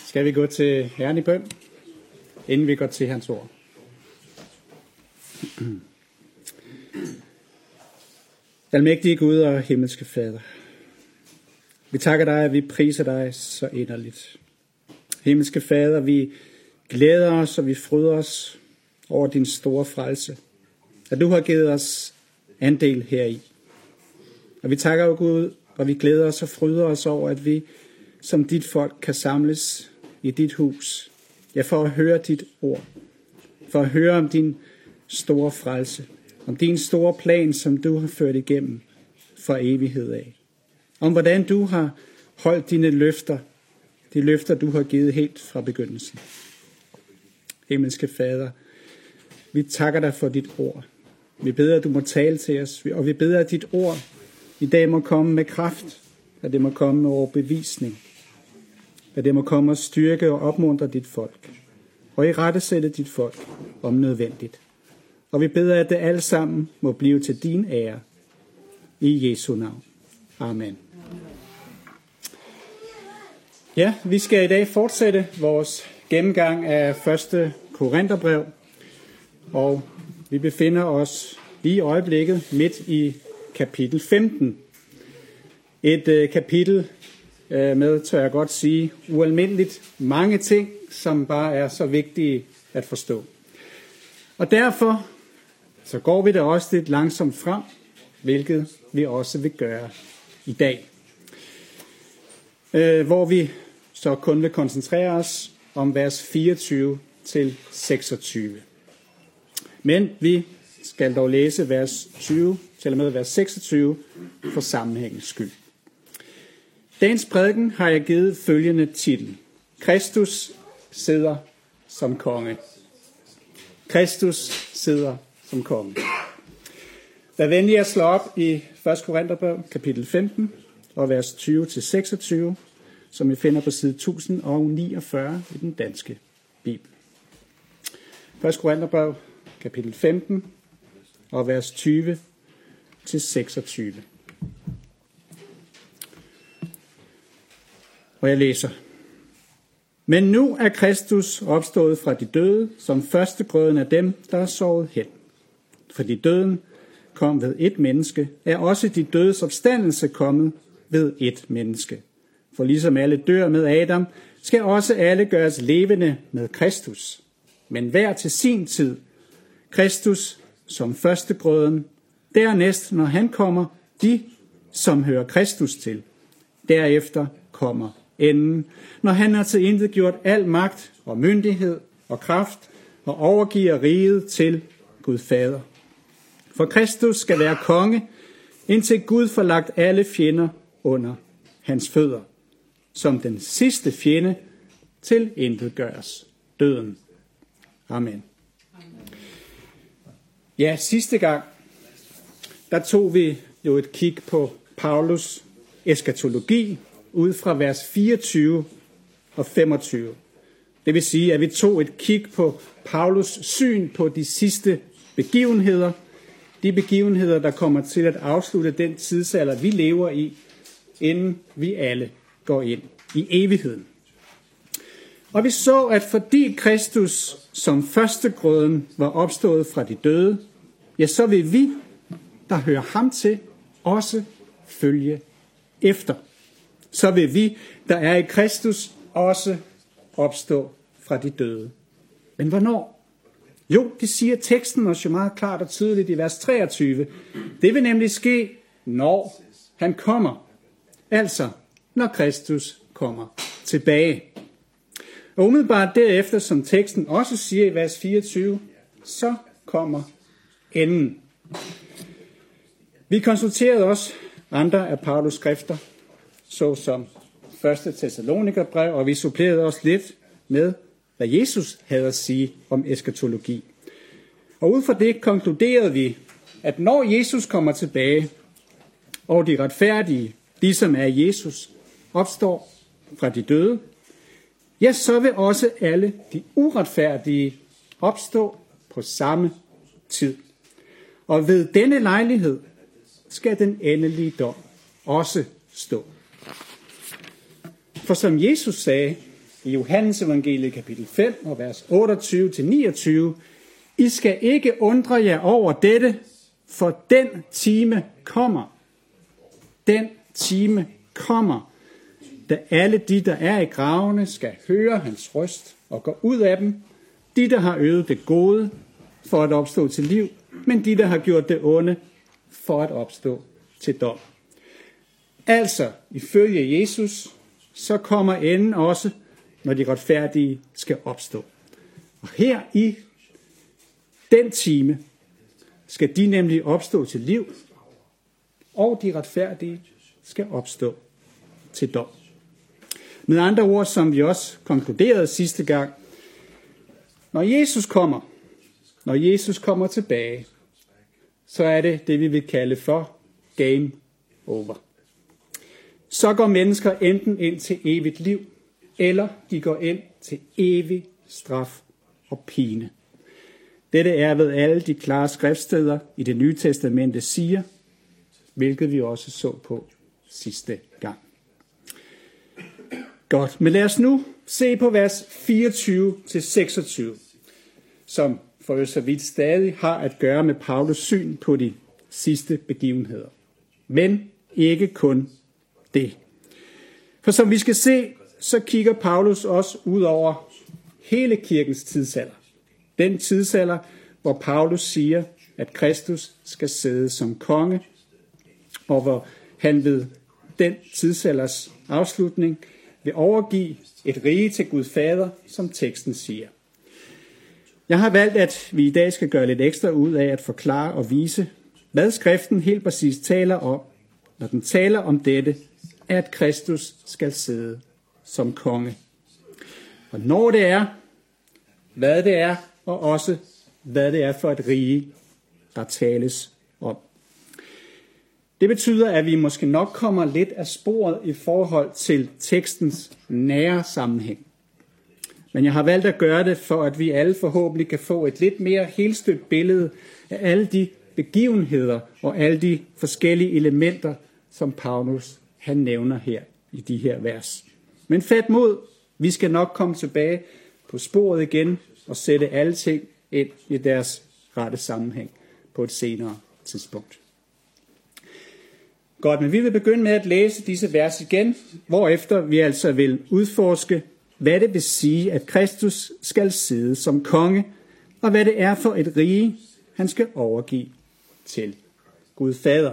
Skal vi gå til Herren i bøn, inden vi går til hans ord? Almægtige Gud og himmelske Fader, vi takker dig, og vi priser dig så inderligt. Himmelske Fader, vi glæder os, og vi fryder os over din store frelse, at du har givet os andel heri. Og vi takker dig, Gud, og vi glæder os og fryder os over, at vi som dit folk kan samles i dit hus. Ja, for at høre dit ord. For at høre om din store frelse. Om din store plan, som du har ført igennem fra evighed af. Om hvordan du har holdt dine løfter. De løfter, du har givet helt fra begyndelsen. Himmelske Fader, vi takker dig for dit ord. Vi beder, at du må tale til os. Og vi beder, at dit ord i dag må komme med kraft. At det må komme med overbevisning. At det må komme og styrke og opmuntre dit folk. Og i rettesætte dit folk om nødvendigt. Og vi beder, at det alle sammen må blive til din ære. I Jesu navn. Amen. Ja, vi skal i dag fortsætte vores gennemgang af 1. Korintherbrev. Og vi befinder os lige i øjeblikket midt i kapitel 15. Et kapitel med, tør jeg godt sige, ualmindeligt mange ting, som bare er så vigtige at forstå. Og derfor så går vi da også lidt langsomt frem, hvilket vi også vil gøre i dag. Hvor vi så kun vil koncentrere os om vers 24 til 26. Men vi skal dog læse vers 20 til og med vers 26 for sammenhængens skyld. Dagens prædiken har jeg givet følgende titel. Kristus sidder som konge. Kristus sidder som konge. Vær venlig at slå op i 1. Korintherbrev, kapitel 15, og vers 20-26, som vi finder på side 1049 i den danske bibel. 1. Korintherbrev, kapitel 15, og vers 20-26. Og jeg læser. Men nu er Kristus opstået fra de døde, som førstegrøden af dem, der er sovet hen. Fordi døden kom ved et menneske, er også de dødes opstandelse kommet ved et menneske. For ligesom alle dør med Adam, skal også alle gøres levende med Kristus. Men hver til sin tid. Kristus som førstegrøden. Dernæst, når han kommer, de, som hører Kristus til. Derefter kommer enden, når han har tilintetgjort al magt og myndighed og kraft og overgiver riget til Gud Fader. For Kristus skal være konge, indtil Gud får lagt alle fjender under hans fødder. Som den sidste fjende tilintetgøres døden. Amen. Ja, sidste gang, der tog vi jo et kig på Paulus eskatologi ud fra vers 24 og 25. Det vil sige, at vi tog et kig på Paulus syn på de sidste begivenheder. De begivenheder, der kommer til at afslutte den tidsalder, vi lever i, inden vi alle går ind i evigheden. Og vi så, at fordi Kristus som førstegrøden var opstået fra de døde, ja, så vil vi, der hører ham til, også følge efter. Så vil vi, der er i Kristus, også opstå fra de døde. Men hvornår? Jo, det siger teksten os jo meget klart og tydeligt i vers 23. Det vil nemlig ske, når han kommer. Altså, når Kristus kommer tilbage. Og umiddelbart derefter, som teksten også siger i vers 24, så kommer enden. Vi konsulterede også andre af Paulus skrifter, såsom 1. Thessalonikerbrev, og vi supplerede også lidt med, hvad Jesus havde at sige om eskatologi. Og ud fra det konkluderede vi, at når Jesus kommer tilbage, og de retfærdige, de som er Jesus, opstår fra de døde, ja, så vil også alle de uretfærdige opstå på samme tid. Og ved denne lejlighed skal den endelige dom også stå. For som Jesus sagde, i Johannes evangeliet kapitel 5 og vers 28-29. I skal ikke undre jer over dette, for den time kommer. Den time kommer, da alle de, der er i gravene, skal høre hans røst og gå ud af dem. De, der har øvet det gode, for at opstå til liv, men de, der har gjort det onde, for at opstå til dom. Altså, ifølge Jesus, så kommer enden også, når de retfærdige skal opstå. Og her i den time skal de nemlig opstå til liv, og de retfærdige skal opstå til dom. Med andre ord, som vi også konkluderede sidste gang, når Jesus kommer tilbage, så er det vi vil kalde for game over. Så går mennesker enten ind til evigt liv, eller de går ind til evig straf og pine. Dette er, hvad alle de klare skriftsteder i Det Nye Testamente siger, hvilket vi også så på sidste gang. Godt, men lad os nu se på vers 24-26, som for så vidt stadig har at gøre med Paulus syn på de sidste begivenheder. Men ikke kun det. For som vi skal se, så kigger Paulus også ud over hele kirkens tidsalder. Den tidsalder, hvor Paulus siger, at Kristus skal sidde som konge, og hvor han ved den tidsalders afslutning vil overgive et rige til Gud Fader, som teksten siger. Jeg har valgt, at vi i dag skal gøre lidt ekstra ud af at forklare og vise, hvad skriften helt præcis taler om, når den taler om dette, at Kristus skal sidde som konge. Og når det er, hvad det er, og også hvad det er for et rige, der tales om. Det betyder, at vi måske nok kommer lidt af sporet i forhold til tekstens nære sammenhæng. Men jeg har valgt at gøre det, for at vi alle forhåbentlig kan få et lidt mere helstøbt billede af alle de begivenheder og alle de forskellige elementer, som Paulus han nævner her i de her vers. Men fat mod, vi skal nok komme tilbage på sporet igen og sætte alle ting ind i deres rette sammenhæng på et senere tidspunkt. Godt, men vi vil begynde med at læse disse vers igen, hvorefter vi altså vil udforske, hvad det vil sige, at Kristus skal sidde som konge, og hvad det er for et rige, han skal overgive til Gud Fader.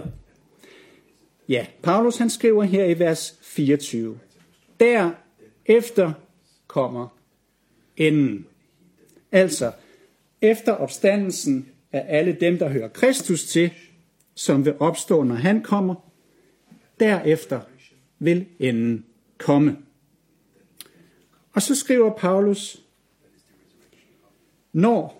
Ja, Paulus han skriver her i vers 24. Derefter kommer enden. Altså, efter opstandelsen af alle dem, der hører Kristus til, som vil opstå, når han kommer, derefter vil enden komme. Og så skriver Paulus, når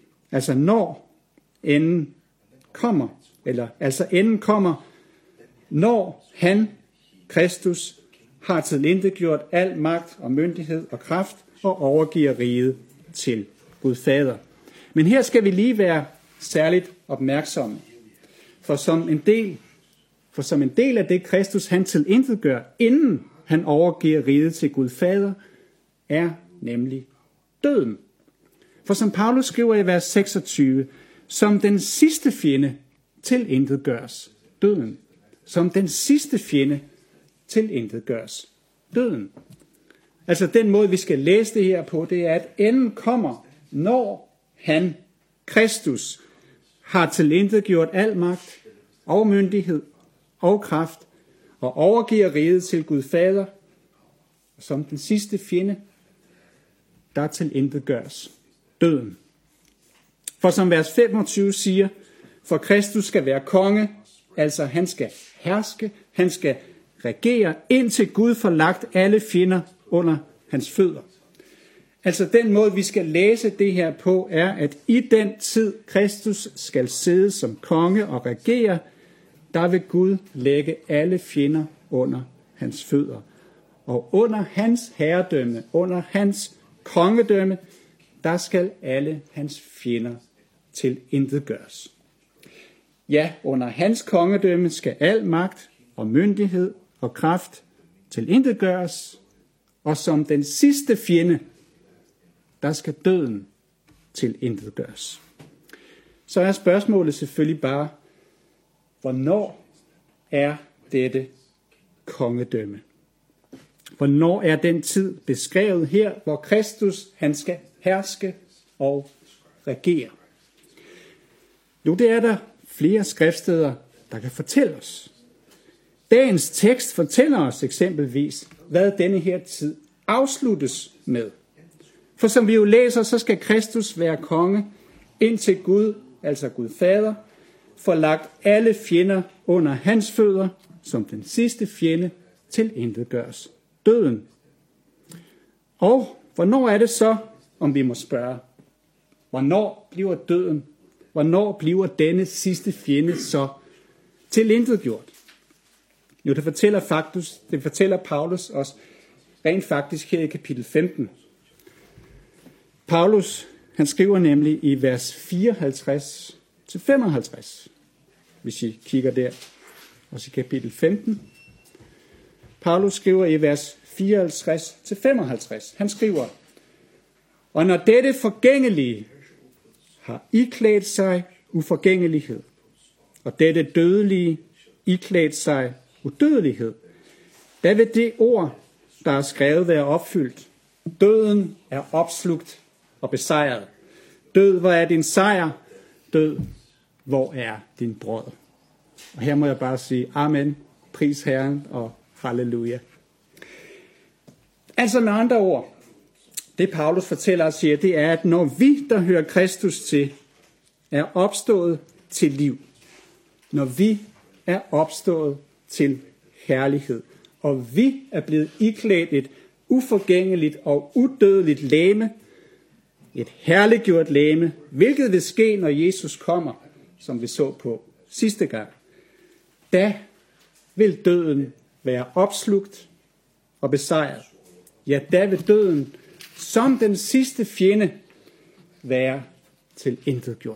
enden kommer, enden kommer, når han, Kristus, har tilintetgjort al magt og myndighed og kraft og overgiver riget til Gud Fader. Men her skal vi lige være særligt opmærksomme, for som en del af det, Kristus han tilintetgør, inden han overgiver riget til Gud Fader, er nemlig døden. For som Paulus skriver i vers 26, som den sidste fjende tilintetgøres døden. Som den sidste fjende tilintetgøres døden. Altså den måde, vi skal læse det her på, det er, at enden kommer, når han, Kristus, har tilintetgjort al magt og myndighed og kraft og overgiver riget til Gud Fader, som den sidste fjende, der tilintetgøres døden. For som vers 25 siger, for Kristus skal være konge, altså han skal herske, han skal regere, indtil Gud får lagt alle fjender under hans fødder. Altså den måde, vi skal læse det her på, er, at i den tid, Kristus skal sidde som konge og regere, der vil Gud lægge alle fjender under hans fødder. Og under hans herredømme, under hans kongedømme, der skal alle hans fjender tilintetgøres. Ja, under hans kongedømme skal al magt og myndighed og kraft tilintetgøres, og som den sidste fjende, der skal døden tilintetgøres. Så er spørgsmålet selvfølgelig bare, hvornår er dette kongedømme? Hvornår er den tid beskrevet her, hvor Kristus han skal herske og regere? Jo, det er der flere skriftsteder, der kan fortælle os. Dagens tekst fortæller os eksempelvis, hvad denne her tid afsluttes med. For som vi jo læser, så skal Kristus være konge, indtil Gud, altså Gud Fader, får lagt alle fjender under hans fødder, som den sidste fjende tilintetgøres, døden. Og hvornår er det så, om vi må spørge, hvornår bliver døden, hvornår bliver denne sidste fjende så tilintetgjort? Jo, det fortæller Paulus os rent faktisk her i kapitel 15. Paulus, han skriver nemlig i vers 54-55, hvis I kigger der, også i kapitel 15. Paulus skriver i vers 54-55, han skriver, og når dette forgængelige har iklædt sig uforgængelighed, og dette dødelige iklædt sig udødelighed, da vil det ord, der er skrevet, være opfyldt. Døden er opslugt og besejret. Død, hvor er din sejr? Død, hvor er din brød? Og her må jeg bare sige amen, pris Herren og halleluja. Altså med andre ord, det Paulus fortæller os her, det er, at når vi, der hører Kristus til, er opstået til liv, når vi er opstået til herlighed, og vi er blevet iklædt et uforgængeligt og udødeligt legeme, et herliggjort legeme, hvilket vil ske, når Jesus kommer, som vi så på sidste gang. Da vil døden være opslugt og besejret. Ja, da vil døden som den sidste fjende være tilintetgjort.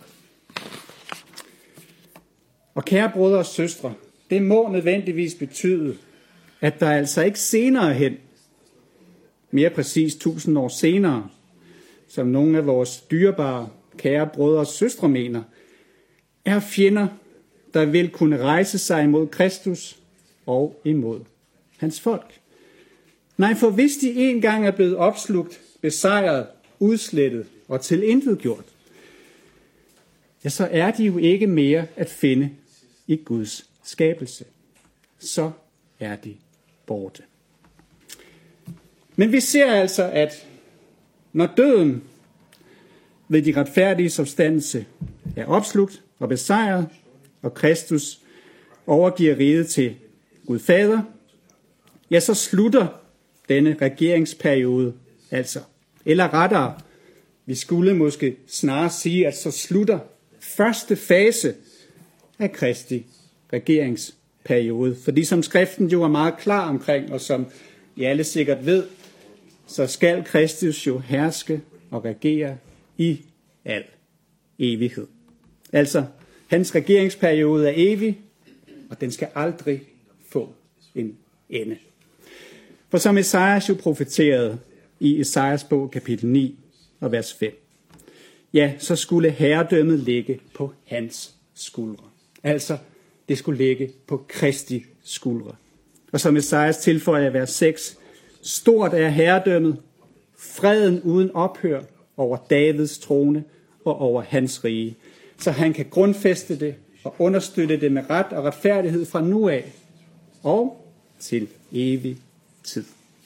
Og kære brødre og søstre, det må nødvendigvis betyde, at der altså ikke senere hen, mere præcis 1000 år senere, som nogle af vores dyrebare, kære brødre og søstre mener, er fjender, der vil kunne rejse sig imod Kristus og imod hans folk. Nej, for hvis de engang er blevet opslugt, besejret, udslettet og tilintetgjort, ja, så er de jo ikke mere at finde i Guds skabelse. Så er de borte. Men vi ser altså, at når døden ved de retfærdiges opstandelse er opslugt og besejret, og Kristus overgiver riget til Gud Fader, ja, så slutter denne regeringsperiode altså. Eller rettere, vi skulle måske snarere sige, at så slutter første fase af Kristi regeringsperiode. Fordi som skriften jo er meget klar omkring, og som I alle sikkert ved, så skal Kristus jo herske og regere i al evighed. Altså, hans regeringsperiode er evig, og den skal aldrig få en ende. For som Esajas jo profeterede i Esajas bog kapitel 9 og vers 5, ja, så skulle herredømmet ligge på hans skuldre. Altså, det skulle ligge på Kristi skuldre. Og som Esajas tilføjer i vers 6, stort er herredømmet, freden uden ophør over Davids trone og over hans rige, så han kan grundfæste det og understøtte det med ret og retfærdighed fra nu af og til evig tid.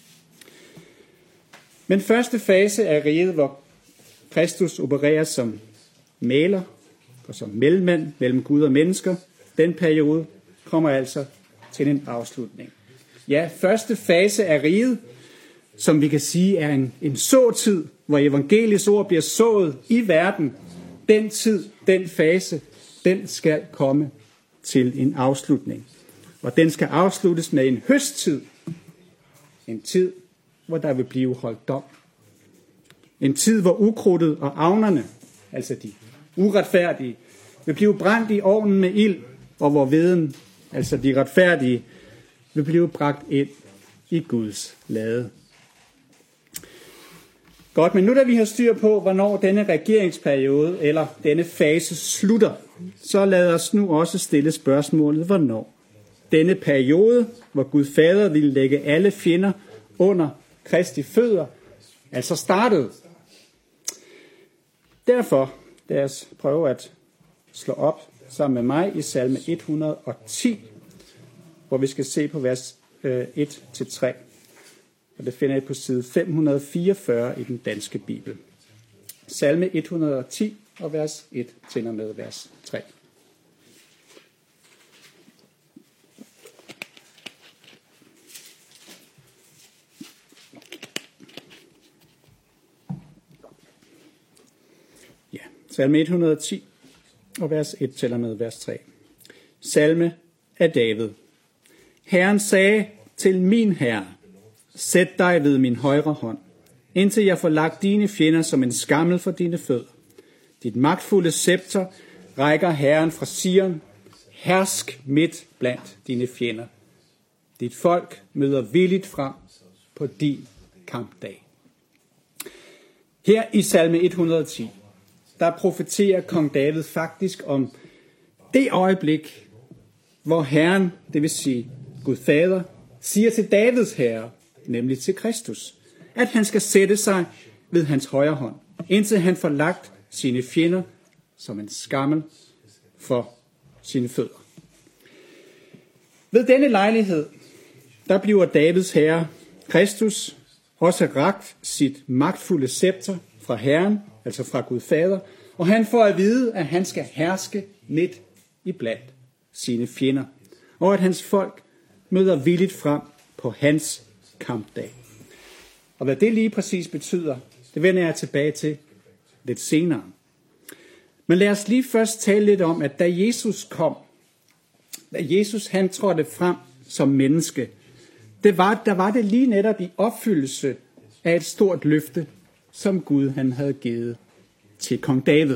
Men første fase af riget, hvor Kristus opererer som mægler og som mellemmand mellem Gud og mennesker, den periode kommer altså til en afslutning. Ja, første fase af riget, som vi kan sige er en såtid, hvor evangeliets ord bliver sået i verden, den tid, den fase, den skal komme til en afslutning. Og den skal afsluttes med en høsttid. En tid, hvor der vil blive holdt dom. En tid, hvor ukrudtet og avnerne, altså de uretfærdige, vil blive brændt i ovnen med ild, og hvor veden, altså de retfærdige, vil blive bragt ind i Guds lade. Godt, men nu da vi har styr på, hvornår denne regeringsperiode eller denne fase slutter, så lad os nu også stille spørgsmålet, hvornår denne periode, hvor Gud Fader ville lægge alle fjender under Kristi fødder, altså startede. Derfor lad os prøve at slå op sammen med mig i salme 110, hvor vi skal se på vers 1-3. Og det finder I på side 544 i den danske bibel. Salme 110 og vers 1 til og med vers 3. Ja, salme 110 og vers 1 til og med vers 3. Salme af David. Herren sagde til min herre, sæt dig ved min højre hånd, indtil jeg får lagt dine fjender som en skammel for dine fødder. Dit magtfulde scepter rækker Herren fra Sion, hersk midt blandt dine fjender. Dit folk møder villigt frem på din kampdag. Her i salme 110, der profeterer kong David faktisk om det øjeblik, hvor Herren, det vil sige Gud Fader, siger til Davids herre, nemlig til Kristus, at han skal sætte sig ved hans højre hånd, indtil han får lagt sine fjender som en skammel for sine fødder. Ved denne lejlighed, der bliver Davids herre, Kristus, også rakt sit magtfulde scepter fra Herren, altså fra Gud Fader, og han får at vide, at han skal herske midt i blandt sine fjender, og at hans folk møder villigt frem på hans kampdag. Og hvad det lige præcis betyder, det vender jeg tilbage til lidt senere. Men lad os lige først tale lidt om, at da Jesus kom, da Jesus han trådte frem som menneske, der var det lige netop i opfyldelse af et stort løfte, som Gud han havde givet til kong David.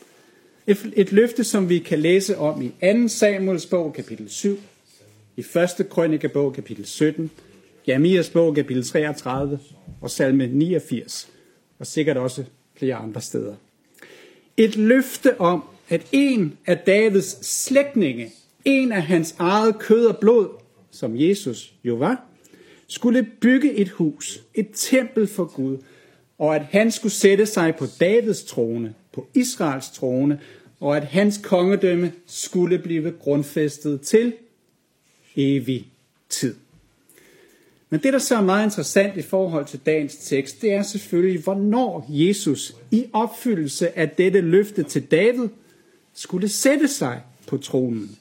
Et løfte, som vi kan læse om i 2. Samuels bog, kapitel 7, i 1. Krønikebog, kapitel 17, Jeremias bog, kapitel 33 og salme 89, og sikkert også flere andre steder. Et løfte om, at en af Davids slægtninge, en af hans eget kød og blod, som Jesus jo var, skulle bygge et hus, et tempel for Gud, og at han skulle sætte sig på Davids trone, på Israels trone, og at hans kongedømme skulle blive grundfæstet til evig tid. Men det, der så er meget interessant i forhold til dagens tekst, det er selvfølgelig, hvornår Jesus i opfyldelse af dette løfte til David skulle sætte sig på tronen.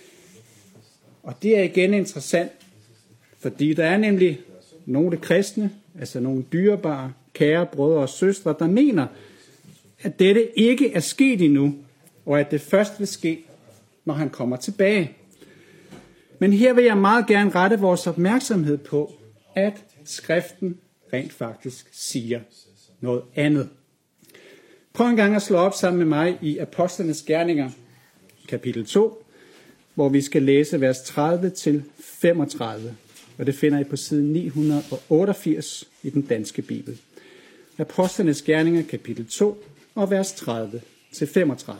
Og det er igen interessant, fordi der er nemlig nogle kristne, altså nogle dyrebare, kære brødre og søstre, der mener, at dette ikke er sket endnu, og at det først vil ske, når han kommer tilbage. Men her vil jeg meget gerne rette vores opmærksomhed på, at skriften rent faktisk siger noget andet. Prøv en gang at slå op sammen med mig i Apostlenes Gerninger, kapitel 2, hvor vi skal læse vers 30-35, og det finder I på side 988 i den danske bibel. Apostlenes Gerninger, kapitel 2, og vers 30-35.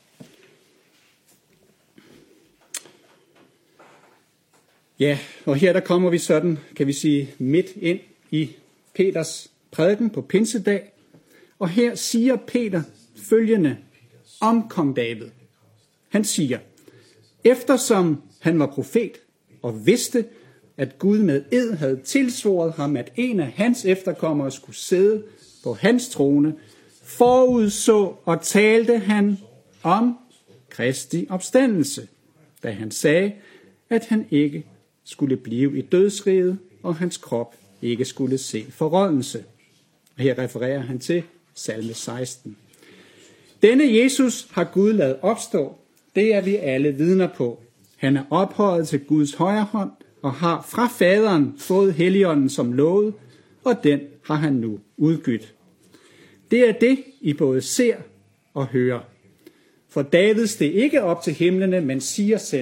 Ja, og her der kommer vi sådan, kan vi sige, midt ind i Peters prædiken på Pinsedag. Og her siger Peter følgende om kong David. Han siger, eftersom han var profet og vidste, at Gud med ed havde tilsvoret ham, at en af hans efterkommere skulle sidde på hans trone, forudså og talte han om Kristi opstandelse, da han sagde, at han ikke skulle blive i dødsriget, og hans krop ikke skulle se forrådnelse. Og her refererer han til salme 16. Denne Jesus har Gud ladet opstå, det er vi alle vidner på. Han er ophøjet til Guds højre hånd, og har fra faderen fået Helligånden som lovet, og den har han nu udgydt. Det er det, I både ser og hører. For David steg ikke op til himlene, men siger selv,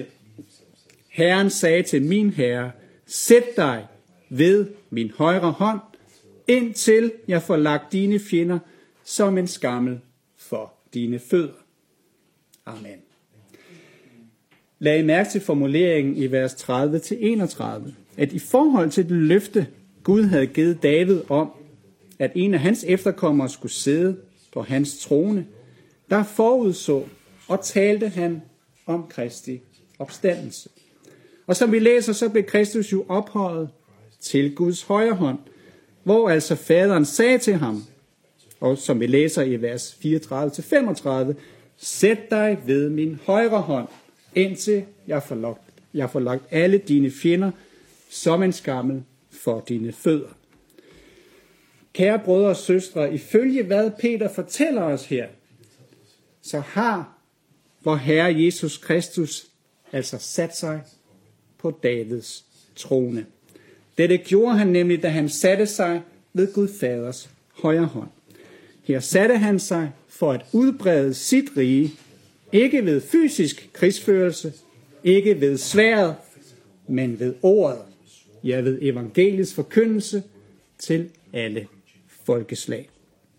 Herren sagde til min herre, sæt dig ved min højre hånd, indtil jeg får lagt dine fjender som en skammel for dine fødder. Amen. Lag mærke til formuleringen i vers 30-31, at i forhold til det løfte, Gud havde givet David om, at en af hans efterkommere skulle sidde på hans trone, der forudså og talte han om Kristi opstandelse. Og som vi læser, så blev Kristus jo ophøjet til Guds højre hånd, hvor altså faderen sagde til ham, og som vi læser i vers 34-35, sæt dig ved min højre hånd, indtil jeg får lagt alle dine fjender som en skammel for dine fødder. Kære brødre og søstre, ifølge hvad Peter fortæller os her, så har vor Herre Jesus Kristus altså sat sig på Davids trone. Dette gjorde han nemlig, da han satte sig ved Gud Faders højre hånd. Her satte han sig for at udbrede sit rige, ikke ved fysisk krigsførelse, ikke ved sværdet, men ved ordet, ja ved evangeliets forkyndelse til alle folkeslag.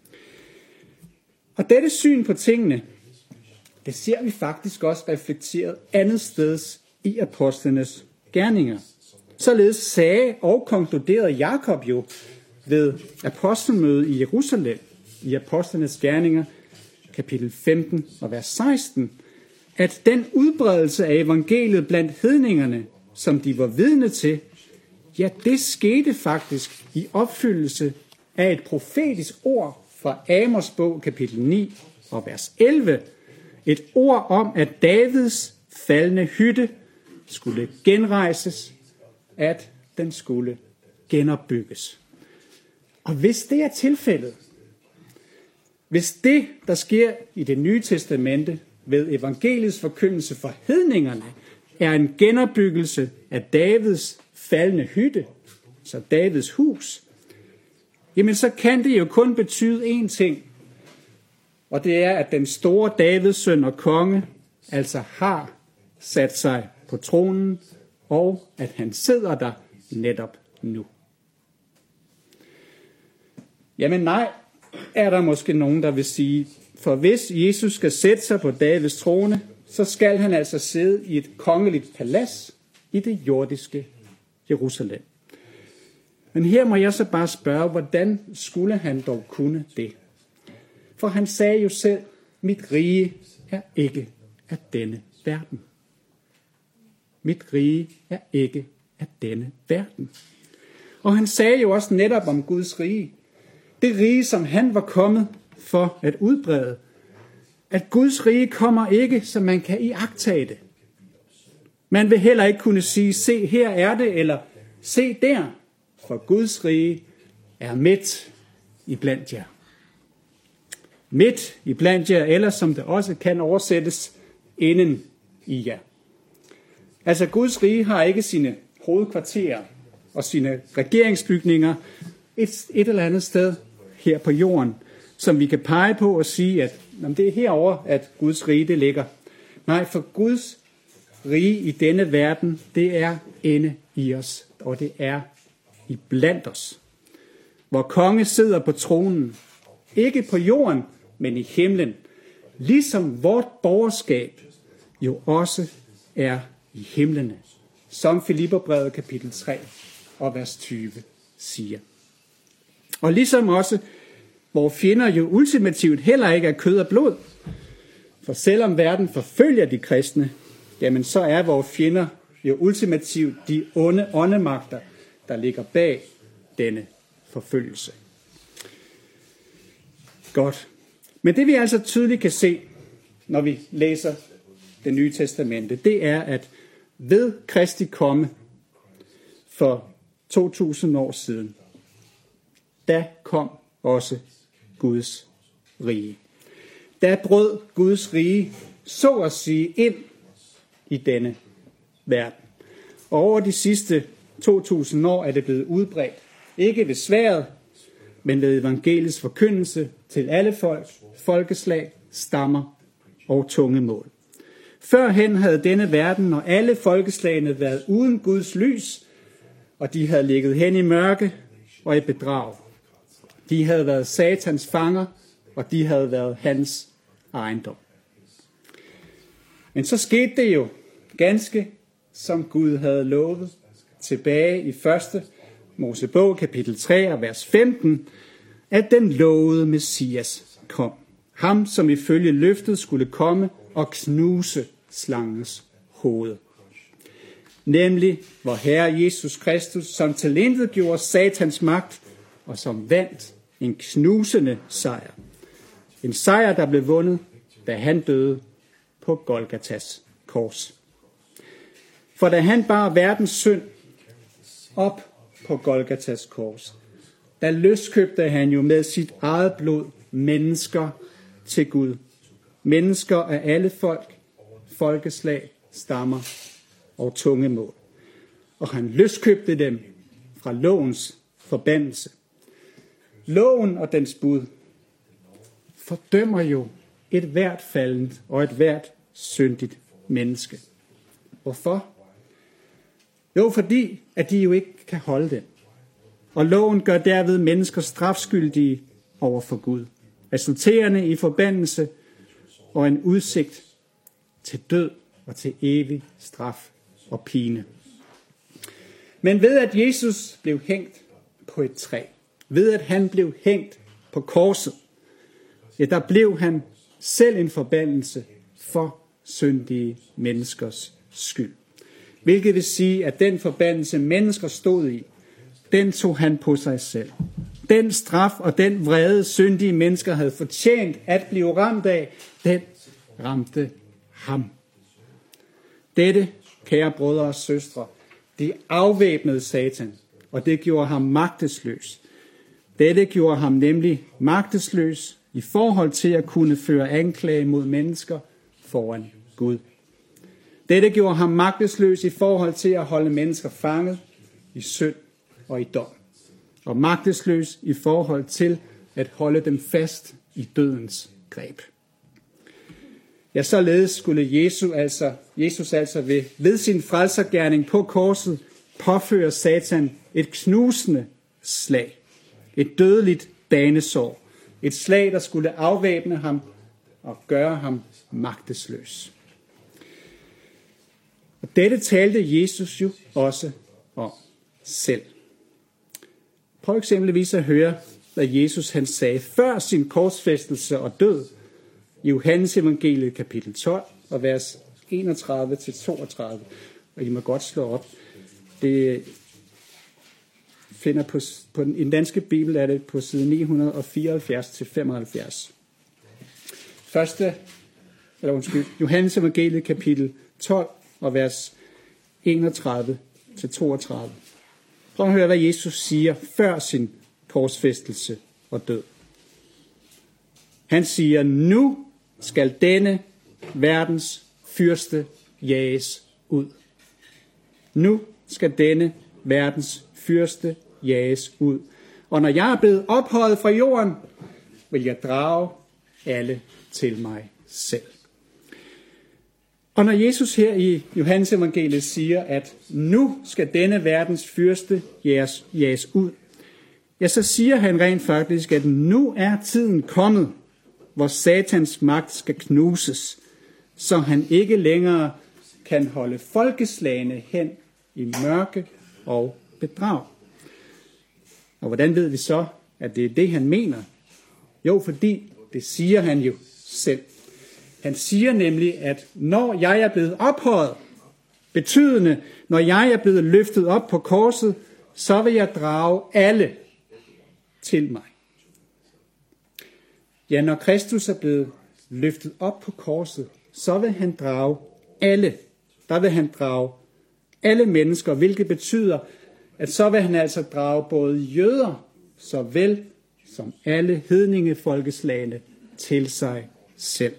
Og dette syn på tingene, det ser vi faktisk også reflekteret andet steds i apostlenes gerninger. Således sagde og konkluderede Jakob jo ved apostelmødet i Jerusalem i apostlenes gerninger, kapitel 15 og vers 16, at den udbredelse af evangeliet blandt hedningerne, som de var vidne til, ja, det skete faktisk i opfyldelse af et profetisk ord fra Amos bog, kapitel 9 og vers 11. Et ord om, at Davids faldne hytte skulle genrejses, at den skulle genopbygges. Og hvis det er tilfældet, hvis det, der sker i det nye testamente ved evangeliets forkyndelse for hedningerne, er en genopbyggelse af Davids faldne hytte, så Davids hus, jamen så kan det jo kun betyde én ting, og det er, at den store Davids søn og konge altså har sat sig på tronen, og at han sidder der netop nu. Jamen nej, er der måske nogen, der vil sige, for hvis Jesus skal sætte sig på Davids trone, så skal han altså sidde i et kongeligt palads i det jordiske Jerusalem. Men her må jeg så bare spørge, hvordan skulle han dog kunne det? For han sagde jo selv, mit rige er ikke af denne verden. Mit rige er ikke af denne verden. Og han sagde jo også netop om Guds rige, det rige, som han var kommet for at udbrede, at Guds rige kommer ikke, så man kan iagttage det. Man vil heller ikke kunne sige, se her er det, eller se der, for Guds rige er midt iblandt jer. Midt iblandt jer, eller som det også kan oversættes, inden i jer. Altså Guds rige har ikke sine hovedkvarterer og sine regeringsbygninger et eller andet sted her på jorden, som vi kan pege på og sige, at det er herover, at Guds rige det ligger. Nej, for Guds rige i denne verden, det er inde i os, og det er i blandt os. Hvor konge sidder på tronen, ikke på jorden, men i himlen, ligesom vort borgerskab jo også er i himlene, som Filipperbrevet kapitel 3 og vers 20 siger. Og ligesom også, hvor fjender jo ultimativt heller ikke er kød og blod, for selvom verden forfølger de kristne, jamen så er vores fjender jo ultimativt de onde åndemagter, der ligger bag denne forfølgelse. Godt. Men det vi altså tydeligt kan se, når vi læser det nye testamente, det er, at ved Kristi komme for 2000 år siden, der kom også Guds rige. Der brød Guds rige, så at sige, ind i denne verden. Og over de sidste 2000 år er det blevet udbredt. Ikke ved sværdet, men ved evangeliets forkyndelse til alle folk, folkeslag, stammer og tungemål. Førhen havde denne verden og alle folkeslagene været uden Guds lys, og de havde ligget hen i mørke og i bedrag. De havde været Satans fanger, og de havde været hans ejendom. Men så skete det jo ganske, som Gud havde lovet, tilbage i 1. Mosebog, kapitel 3, og vers 15, at den lovede Messias kom. Ham, som ifølge løftet skulle komme og knuse slangens hoved. Nemlig vor Herre Jesus Kristus, som tilintetgjorde Satans magt, og som vandt en knusende sejr. En sejr, der blev vundet, da han døde på Golgatas kors. For da han bar verdens synd op på Golgatas kors, der løskøbte han jo med sit eget blod mennesker til Gud. Mennesker af alle folk, folkeslag, stammer og tungemål. Og han løskøbte dem fra lovens forbandelse. Loven og dens bud fordømmer jo et hvert faldent og et hvert syndigt menneske. Hvorfor? Jo, fordi at de jo ikke kan holde den. Og loven gør derved mennesker strafskyldige over for Gud, resulterende i forbandelse og en udsigt til død og til evig straf og pine. Men ved at Jesus blev hængt på et træ, ved at han blev hængt på korset, ja, der blev han selv en forbandelse for syndige menneskers skyld. Hvilket vil sige, at den forbandelse mennesker stod i, den tog han på sig selv. Den straf og den vrede syndige mennesker havde fortjent at blive ramt af, den ramte ham. Dette, kære brødre og søstre, det afvæbnede Satan, og det gjorde ham magtesløs. Dette gjorde ham nemlig magtesløs i forhold til at kunne føre anklage mod mennesker foran Gud. Dette gjorde ham magtesløs i forhold til at holde mennesker fanget i synd og i dom. Og magtesløs i forhold til at holde dem fast i dødens greb. Ja, således skulle Jesus altså ved sin frelsergerning på korset påføre Satan et knusende slag. Et dødeligt banesår. Et slag, der skulle afvæbne ham og gøre ham magtesløs. Og dette talte Jesus jo også om selv. Prøv eksempelvis at høre, hvad Jesus han sagde før sin korsfæstelse og død i Johannes evangeliet kapitel 12 og vers 31-32. Og I må godt slå op. Det finder på den danske bibel er det på side 974-75. Johannes evangeliet kapitel 12 og vers 31-32. Prøv at høre, hvad Jesus siger før sin korsfæstelse og død. Han siger, nu skal denne verdens fyrste jages ud. Nu skal denne verdens fyrste jages ud. Og når jeg er blevet ophøjet fra jorden, vil jeg drage alle til mig selv. Og når Jesus her i Johannes evangeliet siger, at nu skal denne verdens fyrste jages ud, ja, så siger han rent faktisk, at nu er tiden kommet, hvor Satans magt skal knuses, så han ikke længere kan holde folkeslagene hen i mørke og bedrag. Og hvordan ved vi så, at det er det, han mener? Jo, fordi det siger han jo selv. Han siger nemlig, at når jeg er blevet ophøjet, betydende, når jeg er blevet løftet op på korset, så vil jeg drage alle til mig. Ja, når Kristus er blevet løftet op på korset, så vil han drage alle. Der vil han drage alle mennesker, hvilket betyder, at så vil han altså drage både jøder, såvel som alle hedningefolkeslagene til sig selv.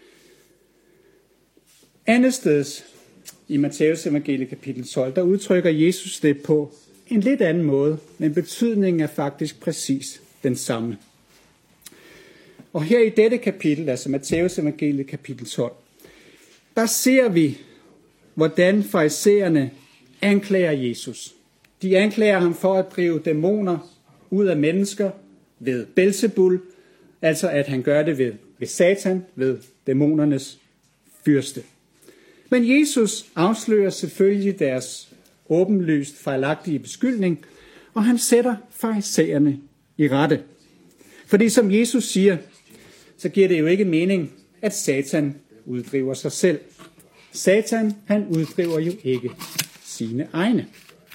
Andetsteds i Matthæus evangeliet kapitel 12, der udtrykker Jesus det på en lidt anden måde, men betydningen er faktisk præcis den samme. Og her i dette kapitel, altså Matthæus evangeliet kapitel 12, der ser vi, hvordan farisæerne anklager Jesus. De anklager ham for at drive dæmoner ud af mennesker ved Belzebul, altså at han gør det ved Satan, ved dæmonernes fyrste. Men Jesus afslører selvfølgelig deres åbenlyst fejlagtige beskyldning, og han sætter farisæerne i rette. Fordi som Jesus siger, så giver det jo ikke mening, at Satan uddriver sig selv. Satan, han uddriver jo ikke sine egne.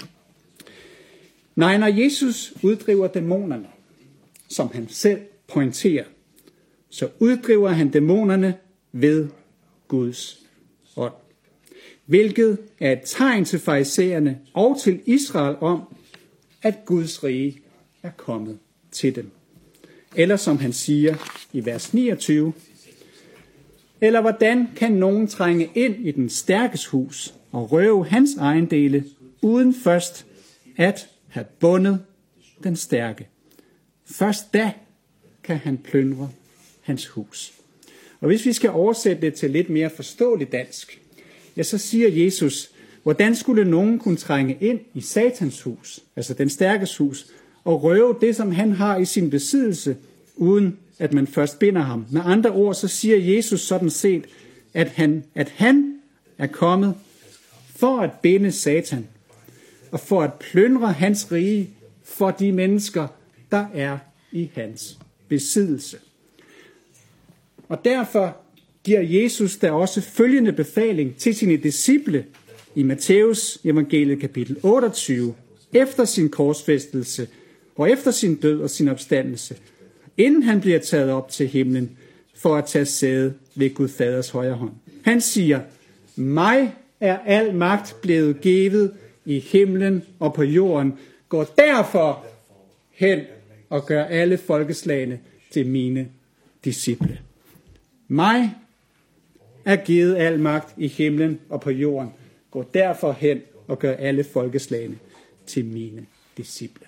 Nej, når Jesus uddriver dæmonerne, som han selv pointerer, så uddriver han dæmonerne ved Guds ånd. Hvilket er et tegn til farisæerne og til Israel om, at Guds rige er kommet til dem. Eller som han siger i vers 29, eller hvordan kan nogen trænge ind i den stærkes hus og røve hans ejendele, uden først at have bundet den stærke? Først da kan han plyndre hans hus. Og hvis vi skal oversætte det til lidt mere forståeligt dansk, ja, så siger Jesus, hvordan skulle nogen kunne trænge ind i Satans hus, altså den stærkes hus, og røve det, som han har i sin besiddelse, uden at man først binder ham. Med andre ord, så siger Jesus sådan set, at han er kommet for at binde Satan, og for at plyndre hans rige for de mennesker, der er i hans besiddelse. Og derfor giver Jesus da også følgende befaling til sine disciple i Matthæus evangeliet kapitel 28, efter sin korsfæstelse og efter sin død og sin opstandelse, inden han bliver taget op til himlen for at tage sæde ved Gud Faders højre hånd. Han siger, mig er al magt blevet givet i himlen og på jorden. Gå derfor hen og gør alle folkeslagene til mine disciple. Mig er givet al magt i himlen og på jorden. Gå derfor hen og gør alle folkeslagene til mine disciple.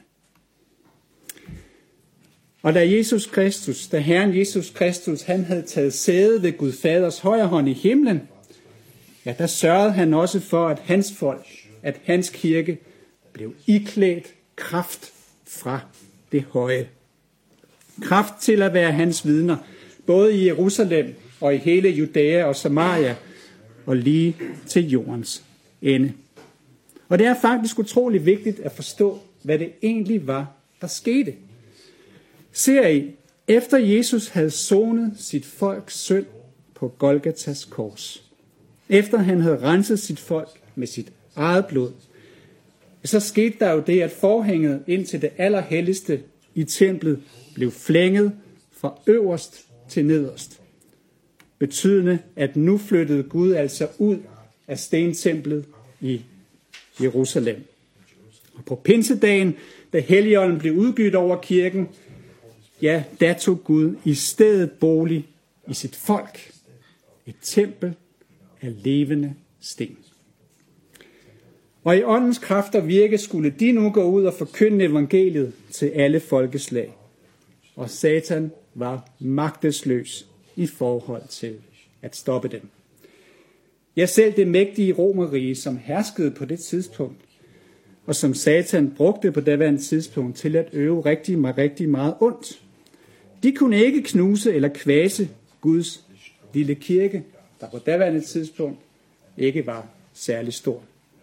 Og da Herren Jesus Kristus, han havde taget sæde ved Gud Faders højre hånd i himlen, ja, der sørgede han også for, at hans folk, at hans kirke, blev iklædt kraft fra det høje. Kraft til at være hans vidner, både i Jerusalem og i hele Judæa og Samaria, og lige til jordens ende. Og det er faktisk utrolig vigtigt at forstå, hvad det egentlig var, der skete. Ser I, efter Jesus havde sonet sit folks synd på Golgatas kors, efter han havde renset sit folk med sit eget blod, så skete der jo det, at forhænget ind til det allerhelligste i templet blev flænget fra øverst til nederst. Betydende, at nu flyttede Gud altså ud af stentemplet i Jerusalem. Og på pinsedagen, da Helligånden blev udgydt over kirken, ja, der tog Gud i stedet bolig i sit folk. Et tempel af levende sten. Og i åndens kraft og virke skulle de nu gå ud og forkynde evangeliet til alle folkeslag. Og Satan var magtesløs i forhold til at stoppe dem. Ja, selv det mægtige Romerrige, som herskede på det tidspunkt, og som Satan brugte på daværende tidspunkt til at øve rigtig meget ondt, de kunne ikke knuse eller kvæse Guds lille kirke, der på daværende tidspunkt ikke var særlig stor.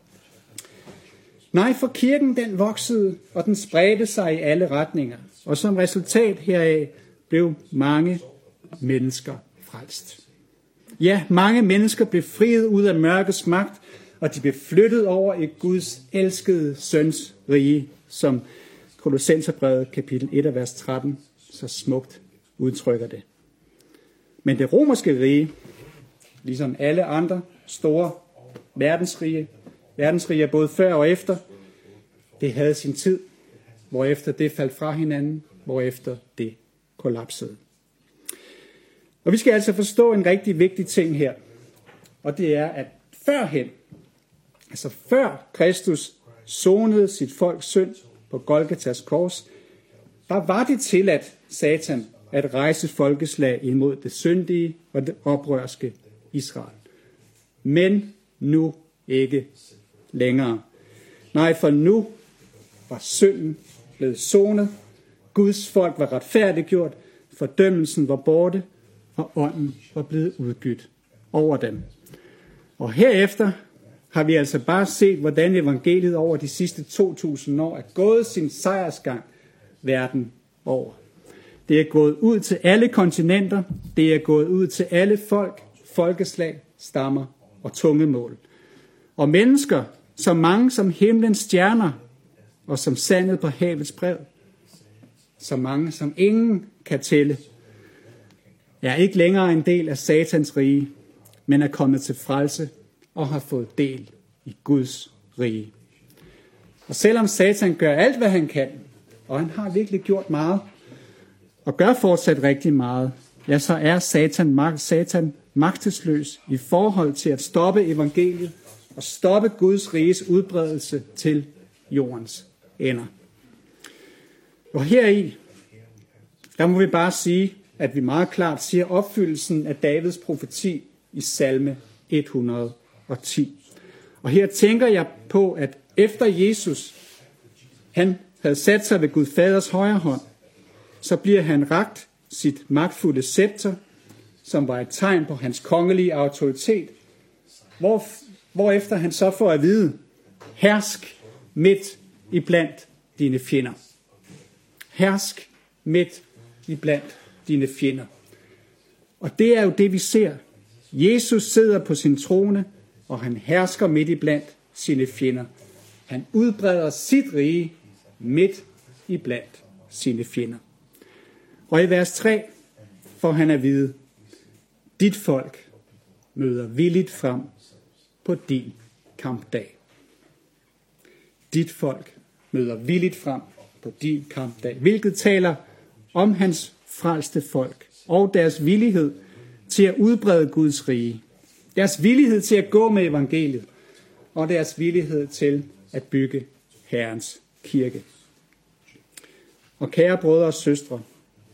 Nej, for kirken den voksede, og den spredte sig i alle retninger, og som resultat heraf blev mange mennesker frelst. Ja, mange mennesker blev friet ud af mørkets magt, og de blev flyttet over i Guds elskede søns rige, som Kolossenserbrevet kapitel 1 vers 13 så smukt udtrykker det. Men det romerske rige, ligesom alle andre store verdensriger både før og efter, det havde sin tid, hvorefter det faldt fra hinanden, hvorefter det kollapsede. Og vi skal altså forstå en rigtig vigtig ting her, og det er, at før Kristus sonede sit folks synd på Golgatas kors, der var det tilladt Satan at rejse folkeslag imod det syndige og det oprørske Israel. Men nu ikke længere. Nej, for nu var synden blevet sonet. Guds folk var retfærdiggjort, fordømmelsen var borte, og ånden var blevet udgydt over dem. Og herefter har vi altså bare set, hvordan evangeliet over de sidste 2000 år er gået sin sejrsgang verden over. Det er gået ud til alle kontinenter, det er gået ud til alle folk, folkeslag, stammer og tungemål. Og mennesker, så mange som himlens stjerner, og som sandet på havets brev, så mange som ingen kan tælle, er ikke længere en del af Satans rige, men er kommet til frelse og har fået del i Guds rige. Og selvom Satan gør alt, hvad han kan, og han har virkelig gjort meget, og gør fortsat rigtig meget, ja, så er Satan magtesløs i forhold til at stoppe evangeliet og stoppe Guds riges udbredelse til jordens ender. Og heri, der må vi bare sige, at vi meget klart siger opfyldelsen af Davids profeti i salme 110. Og her tænker jeg på, at efter Jesus, han havde sat sig ved Gud Faders højre hånd, så bliver han rakt sit magtfulde scepter, som var et tegn på hans kongelige autoritet, hvorefter han så får at vide, hersk midt i blandt dine fjender. Hersk midt i blandt dine fjender. Og det er jo det, vi ser. Jesus sidder på sin trone, og han hersker midt i blandt sine fjender. Han udbreder sit rige midt i blandt sine fjender. Og i vers 3 får han at vide, dit folk møder villigt frem på din kampdag. Dit folk møder villigt frem på din kampdag, hvilket taler om hans frelste folk og deres villighed til at udbrede Guds rige. Deres villighed til at gå med evangeliet og deres villighed til at bygge Herrens kirke. Og kære brødre og søstre,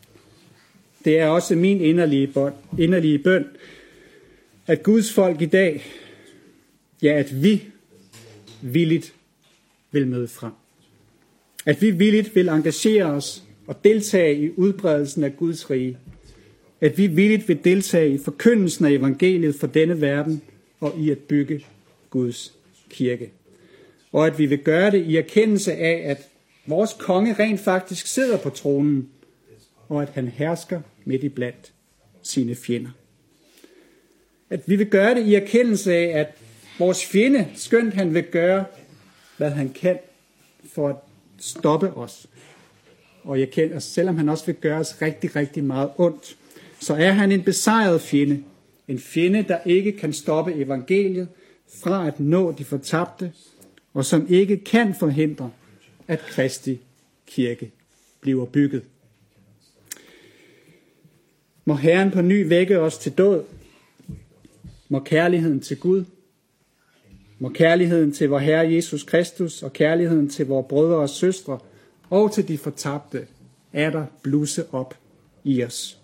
det er også min inderlige bøn, at Guds folk i dag, ja, at vi villigt vil møde frem. At vi villigt vil engagere os og deltage i udbredelsen af Guds rige. At vi villigt vil deltage i forkyndelsen af evangeliet for denne verden og i at bygge Guds kirke. Og at vi vil gøre det i erkendelse af, at vores konge rent faktisk sidder på tronen, og at han hersker midt i blandt sine fjender. At vi vil gøre det i erkendelse af, at vores fjende, skønt han vil gøre, hvad han kan for at stoppe os. Og selvom han også vil gøre os rigtig, rigtig meget ondt, så er han en besejret fjende. En fjende, der ikke kan stoppe evangeliet fra at nå de fortabte, og som ikke kan forhindre, at Kristi kirke bliver bygget. Må Herren på ny vække os til dåd. Må kærligheden til Gud, må kærligheden til vor Herre Jesus Kristus og kærligheden til vores brødre og søstre og til de fortabte atter blusse op i os.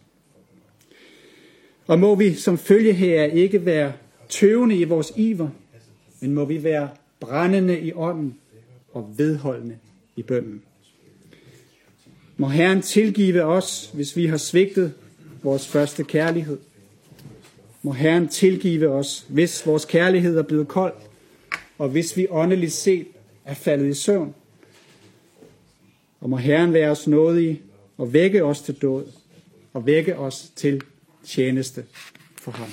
Og må vi som følge her ikke være tøvende i vores iver, men må vi være brændende i ånden og vedholdende i bønnen. Må Herren tilgive os, hvis vi har svigtet vores første kærlighed. Må Herren tilgive os, hvis vores kærlighed er blevet kold, og hvis vi åndeligt set er faldet i søvn. Og må Herren være os nådige og vække os til dåd, og vække os til tjeneste for ham.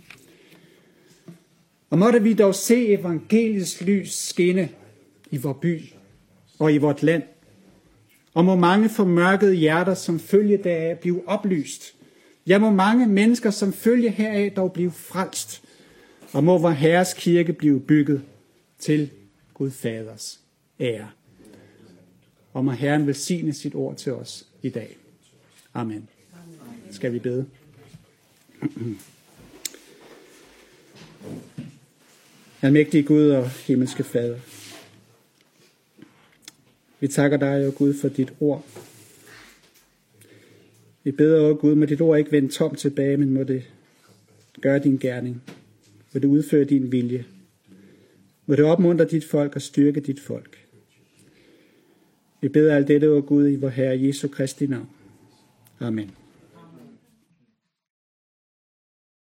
Og måtte vi dog se evangeliets lys skinne i vor by og i vort land, og må mange formørkede hjerter som følge deraf blive oplyst. Ja, må mange mennesker som følge heraf dog blive frelst, og må vor Herres kirke blive bygget til Gud Faders ære. Og må Herren velsigne sit ord til os i dag. Amen. Skal vi bede? Almægtige Gud og himmelske Fader, vi takker dig, og Gud, for dit ord. Vi beder, og Gud, må dit ord ikke vende tom tilbage, men må det gøre din gerning. Må det udføre din vilje. Må det opmuntre dit folk og styrke dit folk. Vi beder alt dette, o Gud, i vor Herre Jesu Kristi navn. Amen.